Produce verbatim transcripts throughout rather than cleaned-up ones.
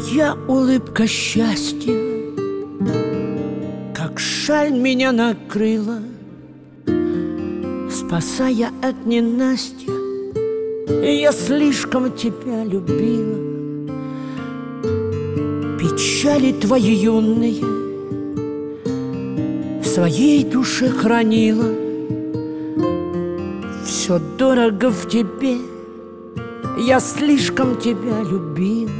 Твоя улыбка счастья, как шаль, меня накрыла, спасая от ненастья. Я слишком тебя любила. Печали твои юные в своей душе хранила. Все дорого в тебе, я слишком тебя любила.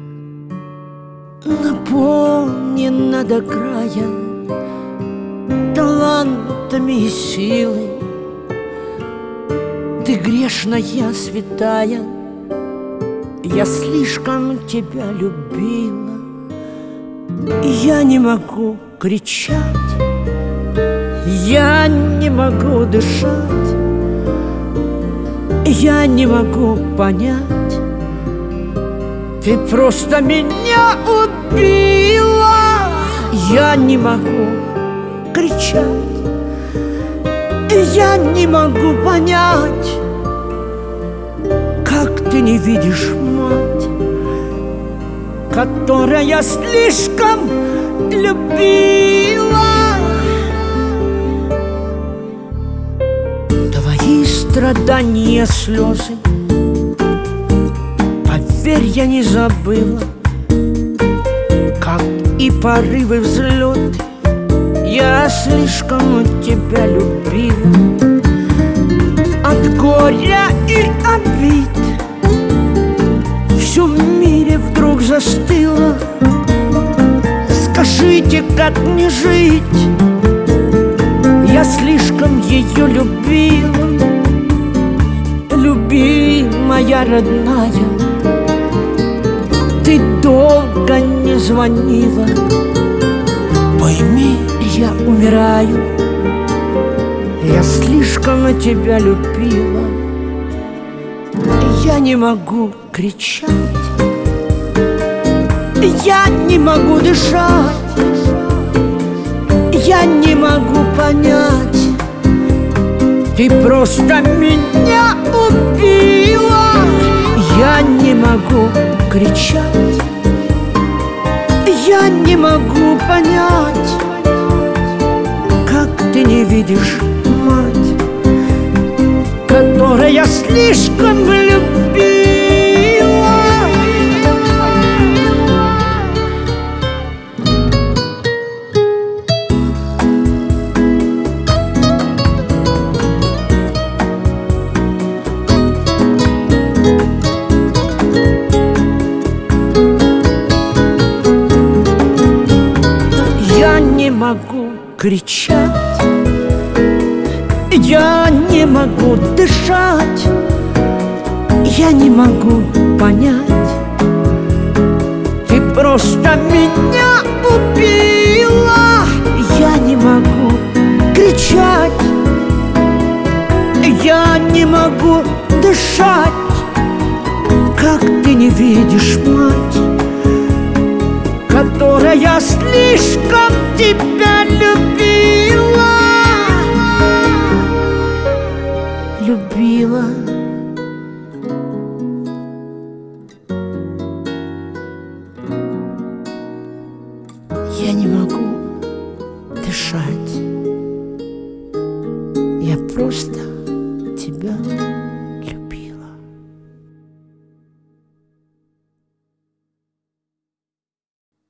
Наполнена до края талантами и силой. Ты грешная, святая, я слишком тебя любила. Я не могу кричать, я не могу дышать, я не могу понять. Ты просто меня убила. Я не могу кричать, я не могу понять, как ты не видишь мать, которая слишком любила. Твои страдания, слезы, поверь, я не забыла, как и порывы, взлеты. Я слишком тебя любила. От горя и обид все в мире вдруг застыло. Скажите, как мне жить? Я слишком ее любила. Любимая, родная, ты долго не звонила. Пойми, я умираю, я слишком тебя любила. Я не могу кричать, я не могу дышать, я не могу понять. Ты просто меня убила. Я не могу кричать, я не могу понять, как ты не видишь мать, которая слишком любила. Я не могу кричать, я не могу дышать, я не могу понять. Ты просто меня убила. Я не могу кричать, я не могу дышать, как ты не видишь мать, которая слишком тебя любила. Любила. Я не могу дышать, я просто тебя